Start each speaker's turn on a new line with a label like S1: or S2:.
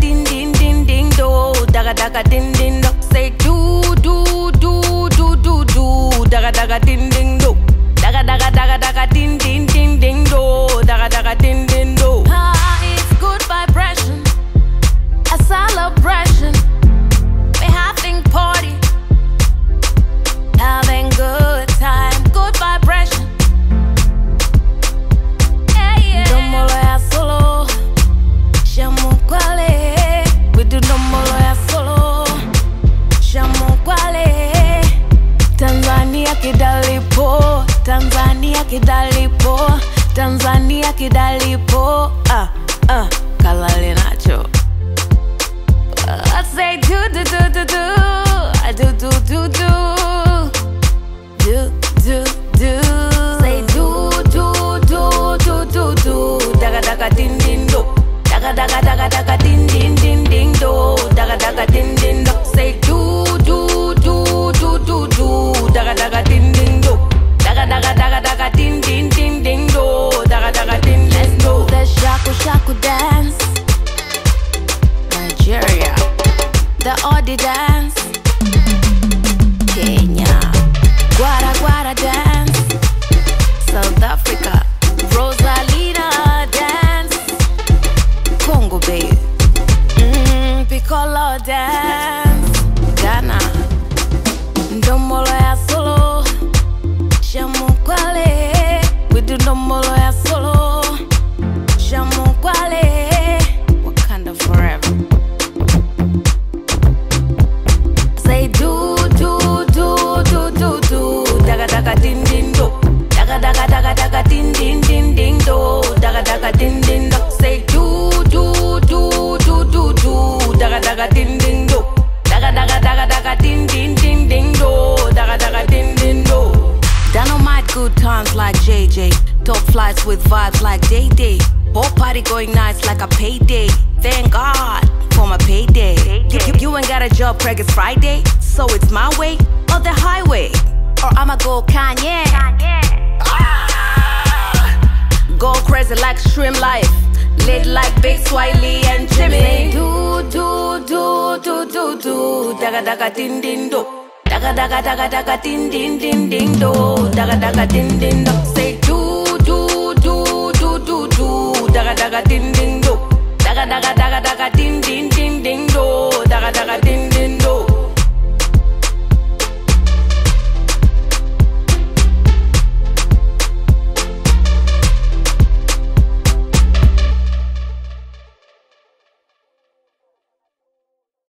S1: din din din ding do. Daga daga din din do. Say do do do do do do. Daga daga din ding do. Daga daga daga daga din din din ding do. Daga daga din din do. Ah, it's good vibration, a celebration. We're having party, having good time, good vibration. Yeah, yeah. Domolo ya solo, shamu kwale. We do domolo ya solo, shamu kwale. Tanzania kidalipo, Tanzania kidalipo, Tanzania kidalipo. Kalale nacho. I say do do do do do, I do do do do, do do do. Say do do do do do do. Daga daga din din do. Daga daga daga daga din din din ding do. Daga daga din din do. Say do do do do do do. Daga daga din din do. Daga daga daga daga din din din ding do. Daga daga din. Let's do the shaku shaku dance. Nigeria, the Odi dance. Kenya, Guara Guara dance. South Africa, Rosalina dance. Congo babe, Piccolo dance. Ghana, Ndombolo ya solo, shamu kwale. We do Ndombolo ya solo, shamu kwale. Wakanda forever. Say do do do do do do. Daga daga din din do. Daga daga daga daga din din din ding do. Daga daga din din do. Say do do do do do do. Daga daga din din do. Daga daga daga daga din din din ding do. Daga daga din din do. Dynamite good times like JJ. Top flights with vibes like Day Day. Whole party going nice like a payday. Thank God for my payday. You ain't got a job, Craig, it's Friday. So it's my way or the highway. Or I'ma go Kanye. Go crazy like Stream Life. Lit like Big Swiley and Jimmy. Say do do do do do do. Daga daga din din do. Daga daga daga daga din din din ding do. Daga daga din din do. Say do do do do do do. Daga daga din din do. Daga daga daga daga din din